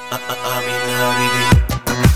امین حبیبی.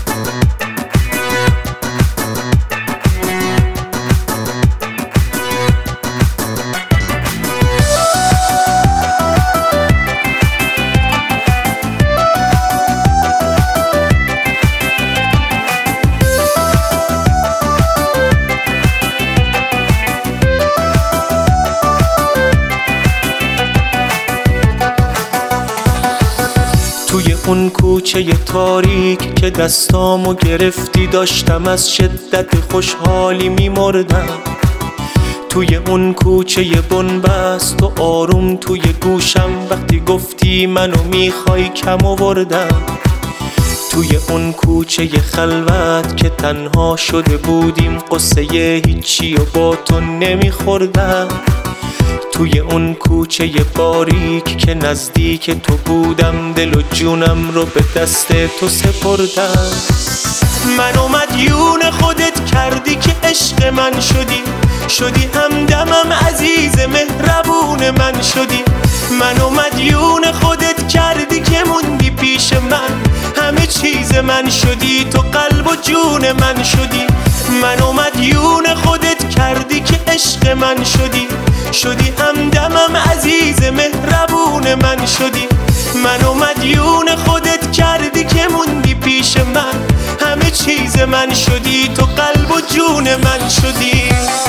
توی اون کوچه تاریک که دستامو گرفتی داشتم از شدت خوشحالی میمردم. توی اون کوچه بنبست و آروم توی گوشم وقتی گفتی منو میخوای کم آوردم. توی اون کوچه خلوت که تنها شده بودیم قصه هیچی و با تو نمیخوردم. توی اون کوچه باریک که نزدیک تو بودم دل و جونم رو به دست تو سپردم. منو مدیون خودت کردی که عشق من شدی همدمم عزیز مهربون من شدی. منو مدیون خودت کردی که موندی پیش من همه چیز من شدی تو قلب و جون من شدی. منو مدیون خودت کردی که عشق من شدی همدمم عزیز مهربون من شدی. منو مدیون خودت کردی که موندی پیش من همه چیز من شدی تو قلب و جون من شدی.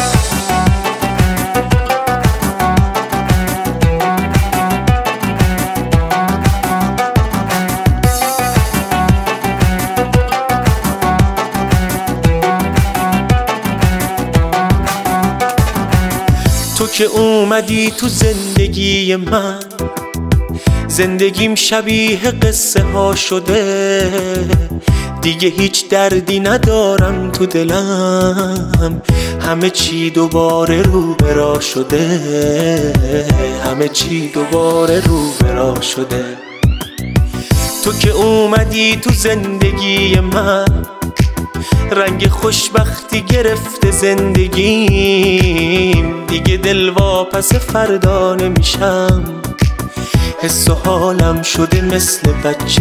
تو که اومدی تو زندگی من زندگیم شبیه قصه ها شده. دیگه هیچ دردی ندارم تو دلم همه چی دوباره رو برا شده. همه چی دوباره رو برا شده. تو که اومدی تو زندگی من رنگ خوشبختی گرفته زندگیم. دیگه دل واپس فردا نمیشم حس و حالم شده مثل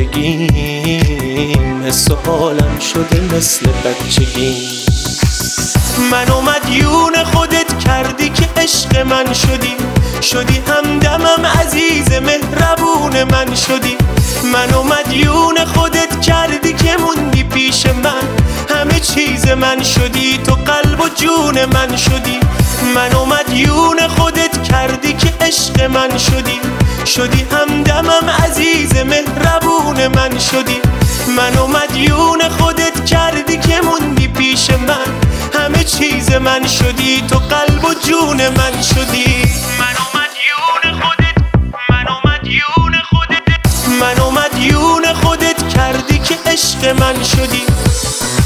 بچگیم. حس و حالم شده مثل بچگیم. منو مدیون خودت کردی که عشق من شدی همدمم عزیز مهربون من شدی. منو مدیون خودت کردی که موندی پیش من همه چیز من شدی تو قلب و جون من شدی. منو مدیون خودت کردی که عشق من شدی همدمم عزیز مهربون من شدی. منو مدیون خودت کردی که موندی پیش من همه چیز من شدی تو قلب و جون من شدی. منو مدیون خودت کردی که عشق من